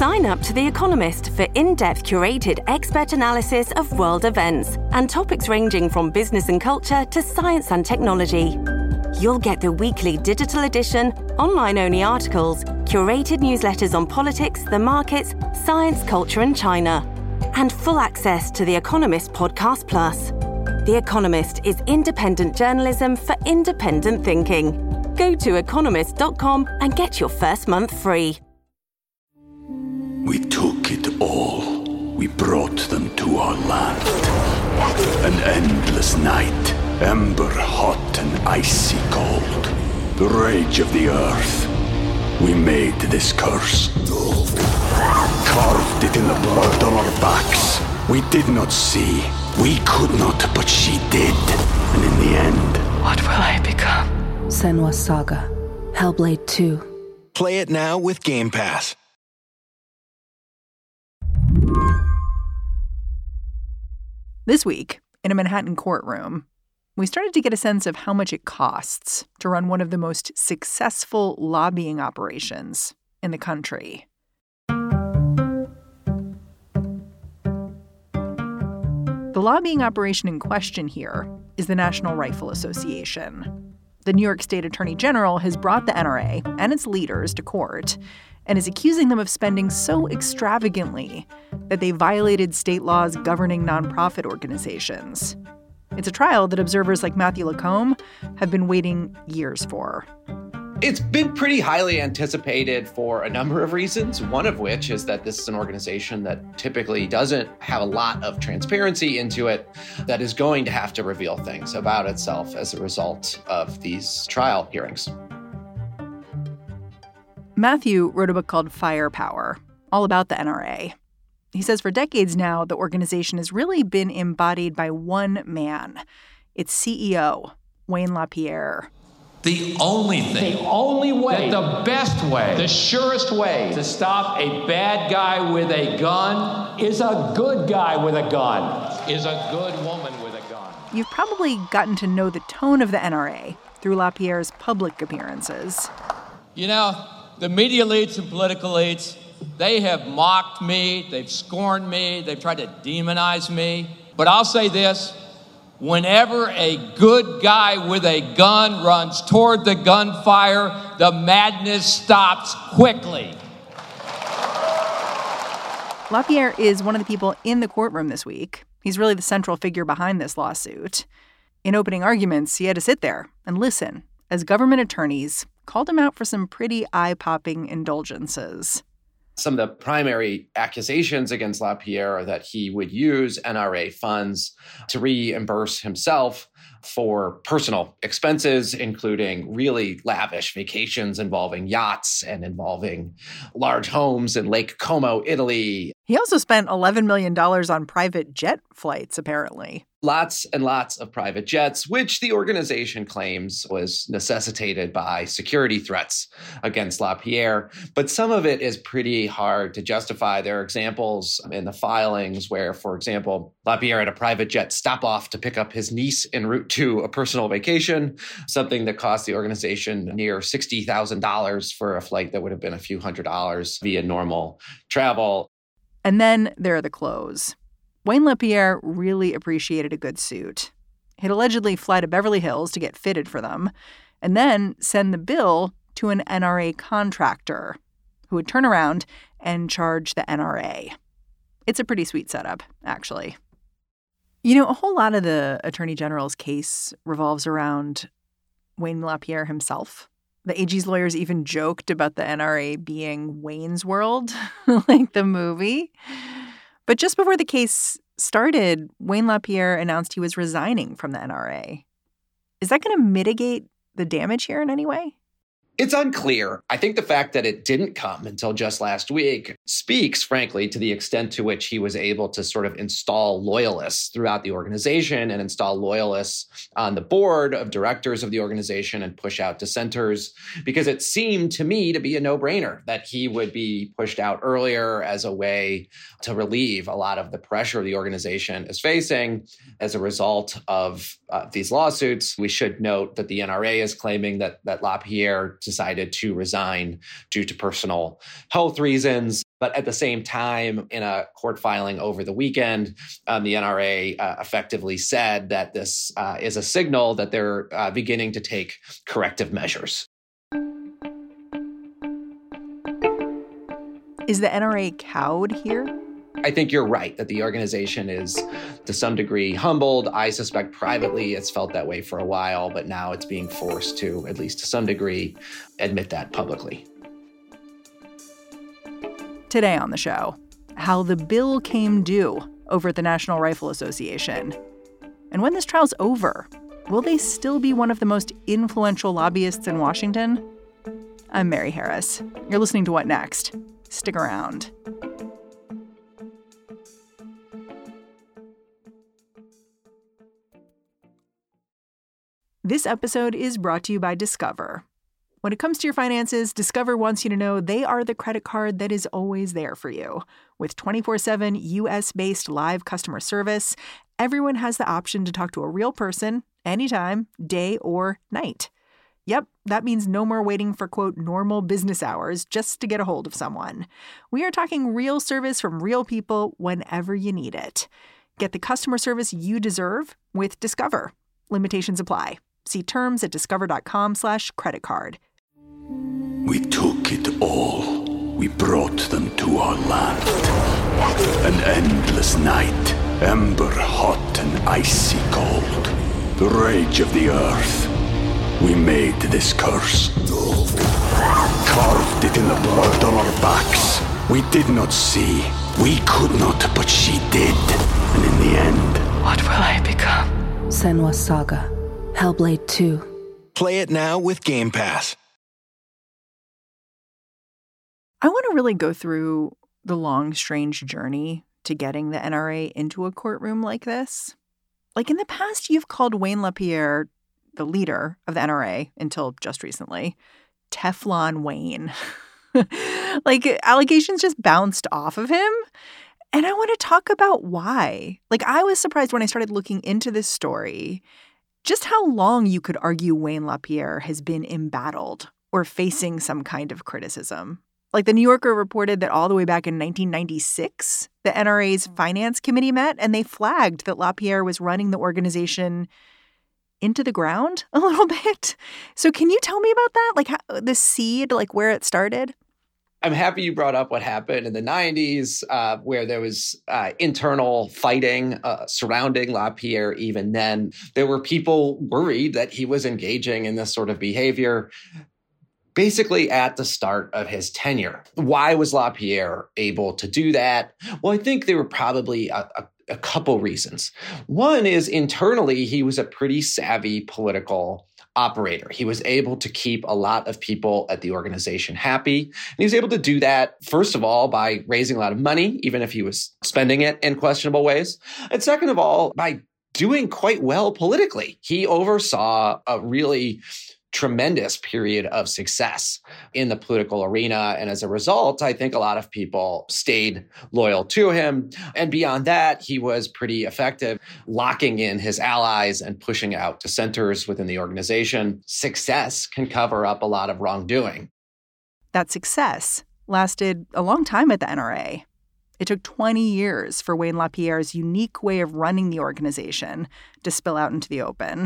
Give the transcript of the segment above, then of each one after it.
Sign up to The Economist for in-depth curated expert analysis of world events and topics ranging from business and culture to science and technology. You'll get the weekly digital edition, online-only articles, curated newsletters on politics, the markets, science, culture and China, and full access to The Economist Podcast Plus. The Economist is independent journalism for independent thinking. Go to economist.com and get your first month free. We took it all. We brought them to our land. An endless night, ember hot and icy cold. The rage of the earth. We made this curse. Carved it in the blood on our backs. We did not see. We could not, but she did. And in the end... What will I become? Senua's Saga. Hellblade 2. Play it now with Game Pass. This week, in a Manhattan courtroom, we started to get a sense of how much it costs to run one of the most successful lobbying operations in the country. The lobbying operation in question here is the National Rifle Association. The New York State Attorney General has brought the NRA and its leaders to court and is accusing them of spending so extravagantly that they violated state laws governing nonprofit organizations. It's a trial that observers like Matthew Lacombe have been waiting years for. It's been pretty highly anticipated for a number of reasons, one of which is that this is an organization that typically doesn't have a lot of transparency into it, that is going to have to reveal things about itself as a result of these trial hearings. Matthew wrote a book called Firepower, all about the NRA. He says for decades now, the organization has really been embodied by one man, its CEO, Wayne LaPierre. The only thing, the only way, the best way, the surest way to stop a bad guy with a gun is a good guy with a gun, is a good woman with a gun. You've probably gotten to know the tone of the NRA through LaPierre's public appearances. You know, the media elites and political elites, they have mocked me, they've scorned me, they've tried to demonize me. But I'll say this, whenever a good guy with a gun runs toward the gunfire, the madness stops quickly. LaPierre is one of the people in the courtroom this week. He's really the central figure behind this lawsuit. In opening arguments, he had to sit there and listen as government attorneys called him out for some pretty eye-popping indulgences. Some of the primary accusations against LaPierre are that he would use NRA funds to reimburse himself for personal expenses, including really lavish vacations involving yachts and involving large homes in Lake Como, Italy. He also spent $11 million on private jet flights, apparently. Lots and lots of private jets, which the organization claims was necessitated by security threats against LaPierre. But some of it is pretty hard to justify. There are examples in the filings where, for example, LaPierre had a private jet stop off to pick up his niece en route to a personal vacation, something that cost the organization near $60,000 for a flight that would have been a few $100s via normal travel. And then there are the clothes. Wayne LaPierre really appreciated a good suit. He'd allegedly fly to Beverly Hills to get fitted for them and then send the bill to an NRA contractor who would turn around and charge the NRA. It's a pretty sweet setup, actually. You know, a whole lot of the Attorney General's case revolves around Wayne LaPierre himself. The AG's lawyers even joked about the NRA being Wayne's World, like the movie. But just before the case started, Wayne LaPierre announced he was resigning from the NRA. Is that going to mitigate the damage here in any way? It's unclear. I think the fact that it didn't come until just last week speaks, frankly, to the extent to which he was able to sort of install loyalists throughout the organization and install loyalists on the board of directors of the organization and push out dissenters, because it seemed to me to be a no-brainer that he would be pushed out earlier as a way to relieve a lot of the pressure the organization is facing as a result of these lawsuits. We should note that the NRA is claiming that LaPierre decided to resign due to personal health reasons. But at the same time, in a court filing over the weekend, the NRA effectively said that this is a signal that they're beginning to take corrective measures. Is the NRA cowed here? I think you're right that the organization is, to some degree, humbled. I suspect privately it's felt that way for a while, but now it's being forced to, at least to some degree, admit that publicly. Today on the show, how the bill came due over at the National Rifle Association. And when this trial's over, will they still be one of the most influential lobbyists in Washington? I'm Mary Harris. You're listening to What Next? Stick around. This episode is brought to you by Discover. When it comes to your finances, Discover wants you to know they are the credit card that is always there for you. With 24/7 U.S.-based live customer service, everyone has the option to talk to a real person anytime, day or night. Yep, that means no more waiting for, quote, normal business hours just to get a hold of someone. We are talking real service from real people whenever you need it. Get the customer service you deserve with Discover. Limitations apply. See terms at discover.com/creditcard. We took it all. We brought them to our land. An endless night, ember hot and icy cold. The rage of the earth. We made this curse. Carved it in the blood on our backs. We did not see. We could not, but she did. And in the end... What will I become? Senua's Saga. Hellblade 2. Play it now with Game Pass. I want to really go through the long, strange journey to getting the NRA into a courtroom like this. Like in the past, you've called Wayne LaPierre, the leader of the NRA until just recently, Teflon Wayne. Like allegations just bounced off of him. And I want to talk about why. Like I was surprised when I started looking into this story, just how long you could argue Wayne LaPierre has been embattled or facing some kind of criticism. Like the New Yorker reported that all the way back in 1996, the NRA's finance committee met and they flagged that LaPierre was running the organization into the ground a little bit. So can you tell me about that? Like how, the seed, like where it started? I'm happy you brought up what happened in the 90s, where there was internal fighting surrounding LaPierre. Even then, there were people worried that he was engaging in this sort of behavior basically at the start of his tenure. Why was LaPierre able to do that? Well, I think there were probably a couple reasons. One is internally, he was a pretty savvy political operator. He was able to keep a lot of people at the organization happy. And he was able to do that, first of all, by raising a lot of money, even if he was spending it in questionable ways. And second of all, by doing quite well politically. He oversaw a really tremendous period of success in the political arena. And as a result, I think a lot of people stayed loyal to him. And beyond that, he was pretty effective locking in his allies and pushing out dissenters within the organization. Success can cover up a lot of wrongdoing. That success lasted a long time at the NRA. It took 20 years for Wayne LaPierre's unique way of running the organization to spill out into the open.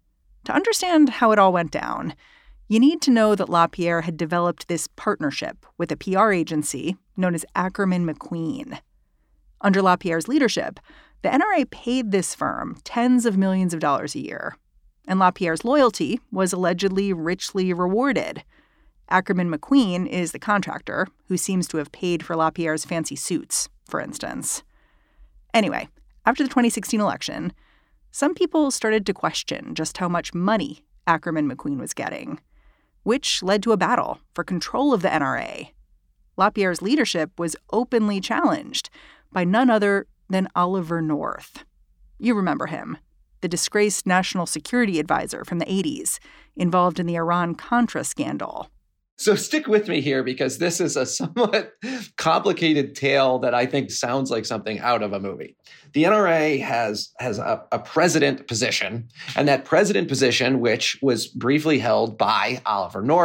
To understand how it all went down, you need to know that LaPierre had developed this partnership with a PR agency known as Ackerman McQueen. Under LaPierre's leadership, the NRA paid this firm tens of millions of dollars a year, and LaPierre's loyalty was allegedly richly rewarded. Ackerman McQueen is the contractor who seems to have paid for LaPierre's fancy suits, for instance. Anyway, after the 2016 election, some people started to question just how much money Ackerman McQueen was getting, which led to a battle for control of the NRA. LaPierre's leadership was openly challenged by none other than Oliver North. You remember him, the disgraced national security advisor from the 80s, involved in the Iran-Contra scandal. So stick with me here because this is a somewhat complicated tale that I think sounds like something out of a movie. The NRA has a president position, and that president position, which was briefly held by Oliver North,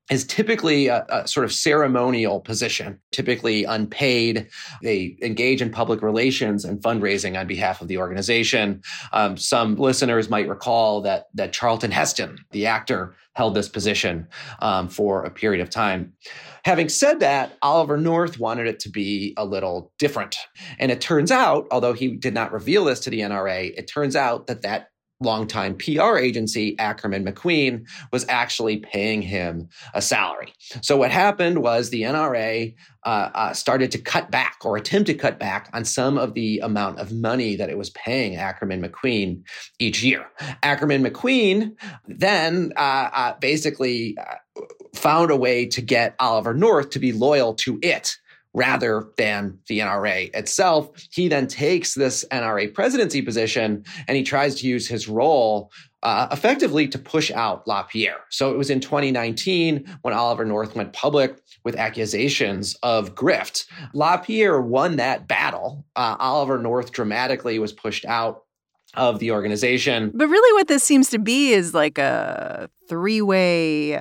is typically a sort of ceremonial position, typically unpaid. They engage in public relations and fundraising on behalf of the organization. Some listeners might recall that Charlton Heston, the actor, held this position for a period of time. Having said that, Oliver North wanted it to be a little different. And it turns out, although he did not reveal this to the NRA, it turns out that longtime PR agency, Ackerman McQueen, was actually paying him a salary. So what happened was the NRA started to cut back or attempt to cut back on some of the amount of money that it was paying Ackerman McQueen each year. Ackerman McQueen then basically found a way to get Oliver North to be loyal to it rather than the NRA itself. He then takes this NRA presidency position and he tries to use his role effectively to push out LaPierre. So it was in 2019 when Oliver North went public with accusations of grift. LaPierre won that battle. Oliver North dramatically was pushed out of the organization. But really what this seems to be is like a three-way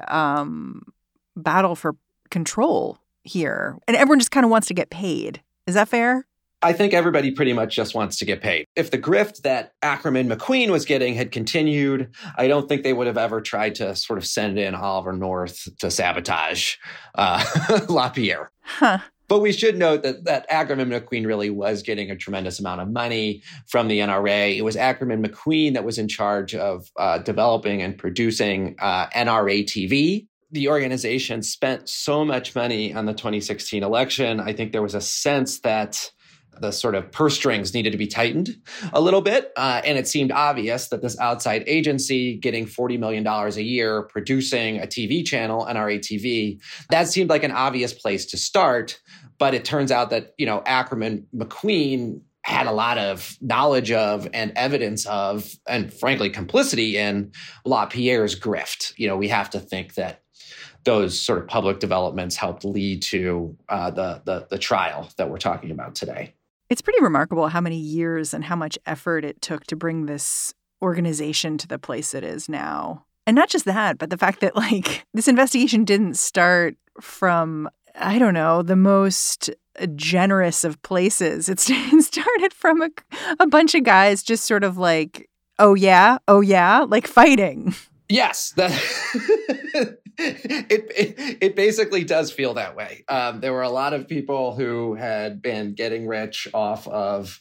battle for control here. And everyone just kind of wants to get paid. Is that fair? I think everybody pretty much just wants to get paid. If the grift that Ackerman McQueen was getting had continued, I don't think they would have ever tried to sort of send in Oliver North to sabotage LaPierre. Huh. But we should note that Ackerman McQueen really was getting a tremendous amount of money from the NRA. It was Ackerman McQueen that was in charge of developing and producing NRA TV. The organization spent so much money on the 2016 election. I think there was a sense that the sort of purse strings needed to be tightened a little bit. And it seemed obvious that this outside agency getting $40 million a year, producing a TV channel, NRA TV, that seemed like an obvious place to start. But it turns out that, Ackerman McQueen had a lot of knowledge of and evidence of, and frankly, complicity in LaPierre's grift. We have to think that those sort of public developments helped lead to the trial that we're talking about today. It's pretty remarkable how many years and how much effort it took to bring this organization to the place it is now. And not just that, but the fact that this investigation didn't start from, I don't know, the most generous of places. It started from a bunch of guys just sort of oh yeah, fighting. Yes, it basically does feel that way. There were a lot of people who had been getting rich off of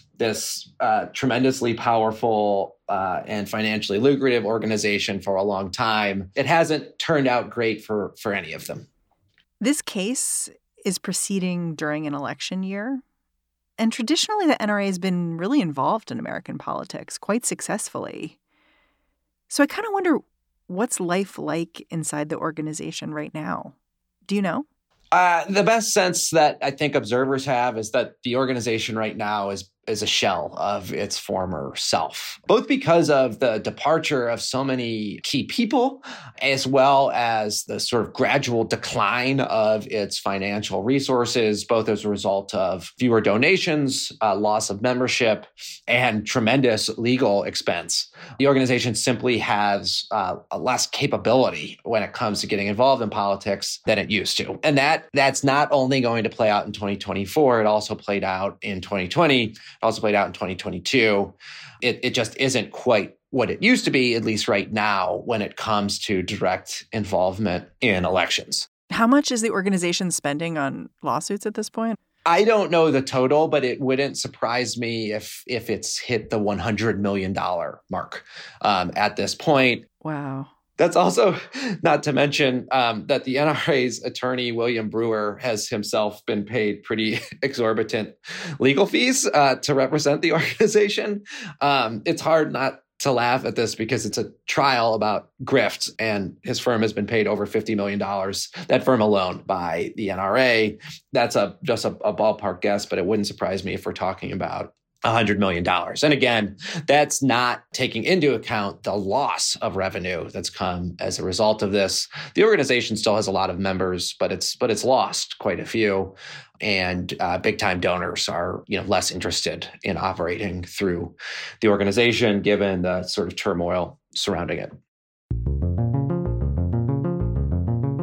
this tremendously powerful and financially lucrative organization for a long time. It hasn't turned out great for any of them. This case is proceeding during an election year. And traditionally, the NRA has been really involved in American politics quite successfully. So I kind of wonder, what's life like inside the organization right now? Do you know? The best sense that I think observers have is that the organization right now is a shell of its former self, both because of the departure of so many key people, as well as the sort of gradual decline of its financial resources, both as a result of fewer donations, loss of membership, and tremendous legal expense. The organization simply has less capability when it comes to getting involved in politics than it used to. And that's not only going to play out in 2024, it also played out in 2020. Also played out in 2022. It just isn't quite what it used to be, at least right now, when it comes to direct involvement in elections. How much is the organization spending on lawsuits at this point? I don't know the total, but it wouldn't surprise me if it's hit the $100 million mark at this point. Wow. That's also not to mention that the NRA's attorney, William Brewer, has himself been paid pretty exorbitant legal fees to represent the organization. It's hard not to laugh at this because it's a trial about grift, and his firm has been paid over $50 million, that firm alone, by the NRA. That's just a ballpark guess, but it wouldn't surprise me if we're talking about $100 million. And again, that's not taking into account the loss of revenue that's come as a result of this. The organization still has a lot of members, but it's lost quite a few. And big-time donors are less interested in operating through the organization, given the sort of turmoil surrounding it.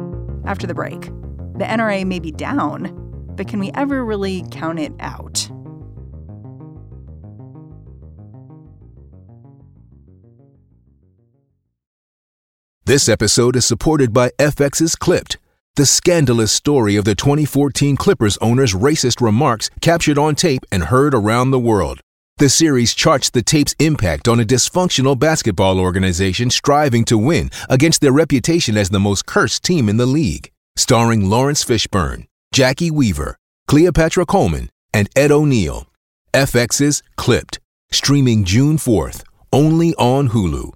After the break, the NRA may be down, but can we ever really count it out? This episode is supported by FX's Clipped, the scandalous story of the 2014 Clippers owner's racist remarks captured on tape and heard around the world. The series charts the tape's impact on a dysfunctional basketball organization striving to win against their reputation as the most cursed team in the league. Starring Lawrence Fishburne, Jackie Weaver, Cleopatra Coleman, and Ed O'Neill. FX's Clipped, streaming June 4th, only on Hulu.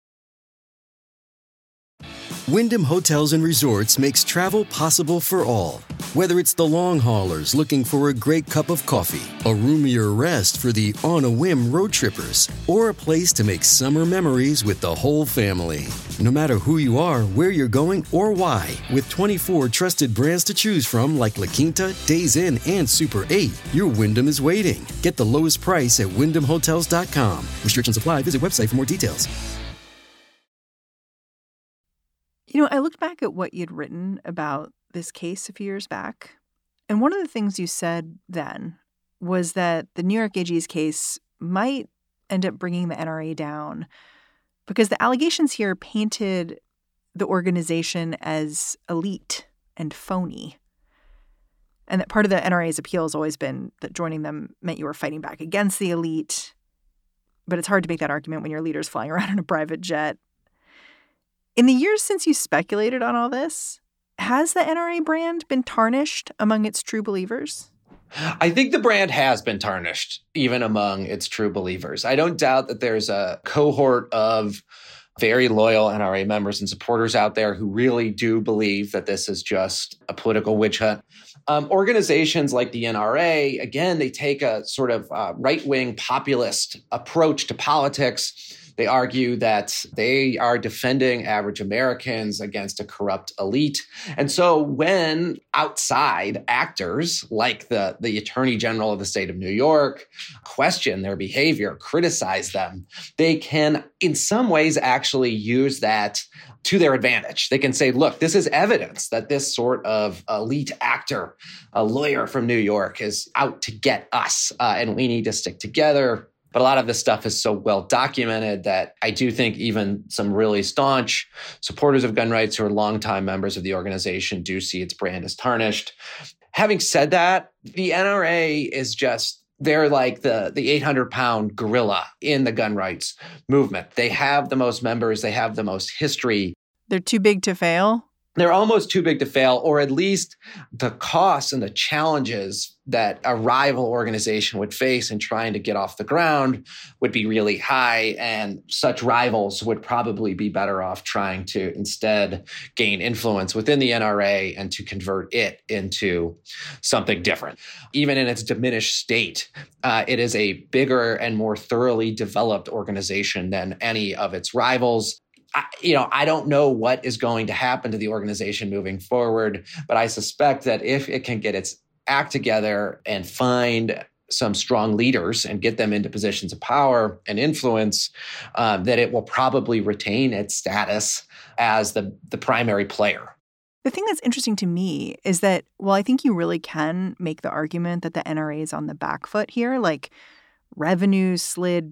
Wyndham Hotels & Resorts makes travel possible for all. Whether it's the long haulers looking for a great cup of coffee, a roomier rest for the on-a-whim road trippers, or a place to make summer memories with the whole family. No matter who you are, where you're going, or why, with 24 trusted brands to choose from like La Quinta, Days Inn, and Super 8, your Wyndham is waiting. Get the lowest price at WyndhamHotels.com. Restrictions apply. Visit website for more details. You know, I looked back at what you'd written about this case a few years back, and one of the things you said then was that the New York AG's case might end up bringing the NRA down because the allegations here painted the organization as elite and phony, and that part of the NRA's appeal has always been that joining them meant you were fighting back against the elite, but it's hard to make that argument when your leader's flying around in a private jet. In the years since you speculated on all this, has the NRA brand been tarnished among its true believers? I think the brand has been tarnished, even among its true believers. I don't doubt that there's a cohort of very loyal NRA members and supporters out there who really do believe that this is just a political witch hunt. Organizations like the NRA, again, they take a sort of right-wing populist approach to politics. They argue that they are defending average Americans against a corrupt elite. And so when outside actors like the Attorney General of the state of New York question their behavior, criticize them, they can in some ways actually use that to their advantage. They can say, look, this is evidence that this sort of elite actor, a lawyer from New York, is out to get us, and we need to stick together. But a lot of this stuff is so well documented that I do think even some really staunch supporters of gun rights who are longtime members of the organization do see its brand as tarnished. Having said that, the NRA is just, they're like the 800-pound gorilla in the gun rights movement. They have the most members. They have the most history. They're too big to fail? They're almost too big to fail, or at least the costs and the challenges that a rival organization would face in trying to get off the ground would be really high, and such rivals would probably be better off trying to instead gain influence within the NRA and to convert it into something different. Even in its diminished state, it is a bigger and more thoroughly developed organization than any of its rivals. I don't know what is going to happen to the organization moving forward, but I suspect that if it can get its act together and find some strong leaders and get them into positions of power and influence, that it will probably retain its status as the primary player. The thing that's interesting to me is that, well, I think you really can make the argument that the NRA is on the back foot here. Like, revenues slid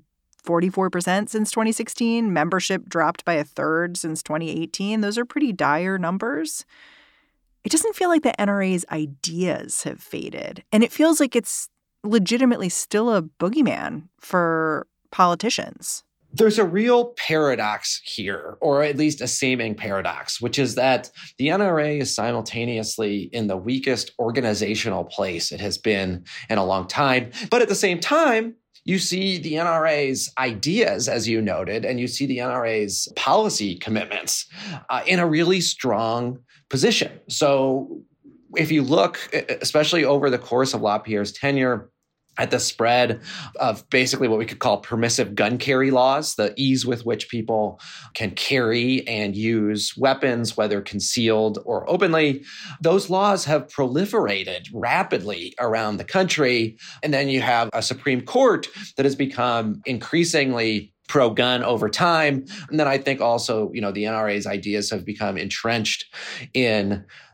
44% since 2016. Membership dropped by a third since 2018. Those are pretty dire numbers. It doesn't feel like the NRA's ideas have faded. And it feels like it's legitimately still a boogeyman for politicians. There's a real paradox here, or at least a seeming paradox, which is that the NRA is simultaneously in the weakest organizational place it has been in a long time. But at the same time, you see the NRA's ideas, as you noted, and you see the NRA's policy commitments in a really strong position. So if you look, especially over the course of LaPierre's tenure, at the spread of basically what we could call permissive gun carry laws, the ease with which people can carry and use weapons, whether concealed or openly, those laws have proliferated rapidly around the country. And then you have a Supreme Court that has become increasingly pro-gun over time. And then I think also, the NRA's ideas have become entrenched in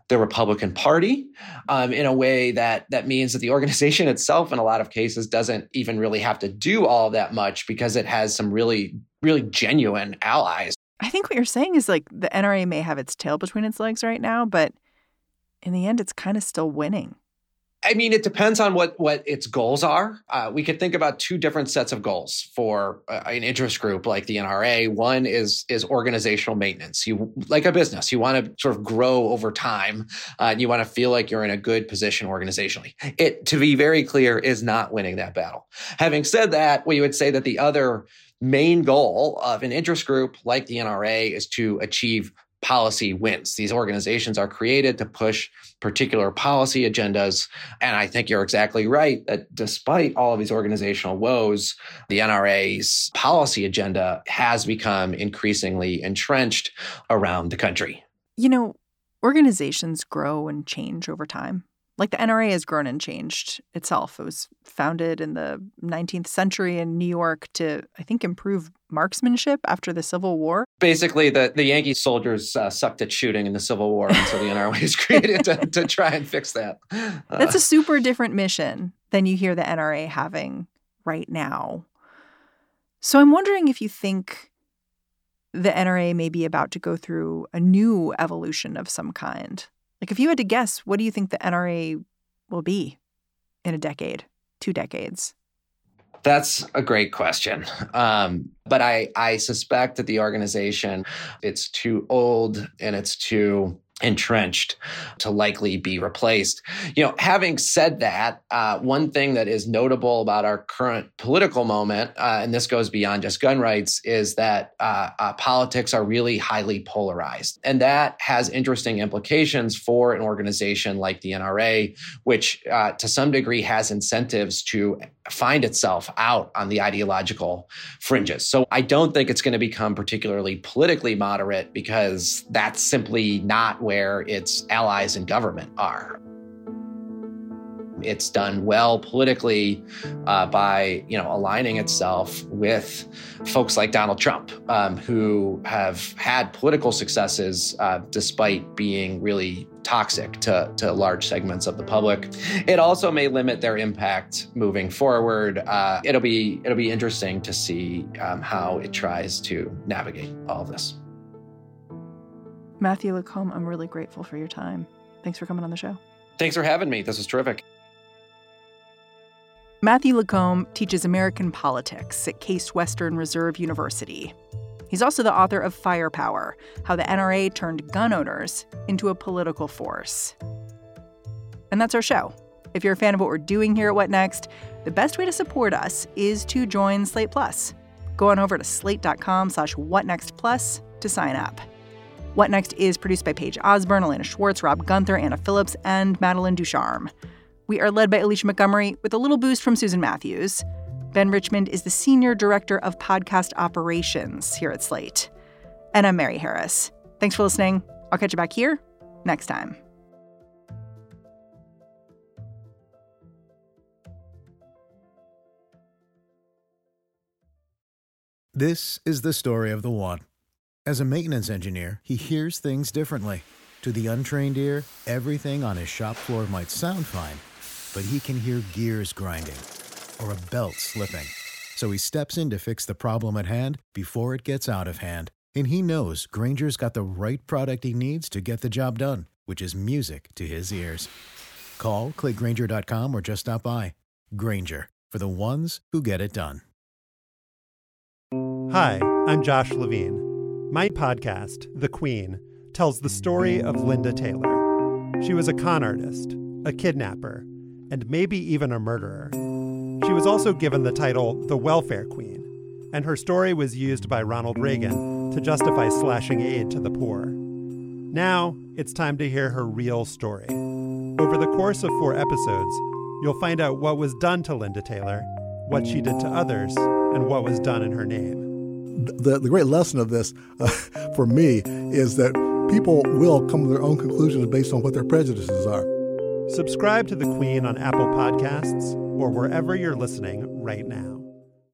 the Republican Party in a way that means that the organization itself, in a lot of cases, doesn't even really have to do all that much because it has some really, really genuine allies. I think what you're saying is like the NRA may have its tail between its legs right now, but in the end, it's kind of still winning. I mean, it depends on what its goals are. We could think about two different sets of goals for an interest group like the NRA. One is organizational maintenance. You, like a business, you want to sort of grow over time, and you want to feel like you're in a good position organizationally. It, to be very clear, is not winning that battle. Having said that, we would say that the other main goal of an interest group like the NRA is to achieve policy wins. These organizations are created to push particular policy agendas. And I think you're exactly right that despite all of these organizational woes, the NRA's policy agenda has become increasingly entrenched around the country. You know, organizations grow and change over time. Like the NRA has grown and changed itself. It was founded in the 19th century in New York to, I think, improve marksmanship after the Civil War. Basically, the Yankee soldiers sucked at shooting in the Civil War, and so the NRA was created to try and fix that. That's a super different mission than you hear the NRA having right now. So I'm wondering if you think the NRA may be about to go through a new evolution of some kind. Like, if you had to guess, what do you think the NRA will be in a decade, 2 decades? That's a great question. But I suspect that the organization, it's too old and it's too entrenched to likely be replaced. You know, having said that, one thing that is notable about our current political moment, and this goes beyond just gun rights, is that politics are really highly polarized. And that has interesting implications for an organization like the NRA, which to some degree has incentives to find itself out on the ideological fringes. So I don't think it's going to become particularly politically moderate because that's simply not where its allies in government are. It's done well politically by, aligning itself with folks like Donald Trump, who have had political successes despite being really toxic to large segments of the public. It also may limit their impact moving forward. It'll be interesting to see how it tries to navigate all of this. Matthew Lacombe, I'm really grateful for your time. Thanks for coming on the show. Thanks for having me. This was terrific. Matthew Lacombe teaches American politics at Case Western Reserve University. He's also the author of Firepower, How the NRA Turned Gun Owners into a Political Force. And that's our show. If you're a fan of what we're doing here at What Next, the best way to support us is to join Slate Plus. Go on over to slate.com/whatnextplus to sign up. What Next is produced by Paige Osborne, Elena Schwartz, Rob Gunther, Anna Phillips, and Madeline Ducharme. We are led by Alicia Montgomery with a little boost from Susan Matthews. Ben Richmond is the Senior Director of Podcast Operations here at Slate. And I'm Mary Harris. Thanks for listening. I'll catch you back here next time. This is the story of the one. As a maintenance engineer, he hears things differently. To the untrained ear, everything on his shop floor might sound fine, but he can hear gears grinding or a belt slipping. So he steps in to fix the problem at hand before it gets out of hand. And he knows Grainger's got the right product he needs to get the job done, which is music to his ears. Call, click Grainger.com, or just stop by. Grainger, for the ones who get it done. Hi, I'm Josh Levine. My podcast, The Queen, tells the story of Linda Taylor. She was a con artist, a kidnapper, and maybe even a murderer. She was also given the title the Welfare Queen, and her story was used by Ronald Reagan to justify slashing aid to the poor. Now, it's time to hear her real story. Over the course of 4 episodes, you'll find out what was done to Linda Taylor, what she did to others, and what was done in her name. The great lesson of this, for me, is that people will come to their own conclusions based on what their prejudices are. Subscribe to The Queen on Apple Podcasts or wherever you're listening right now.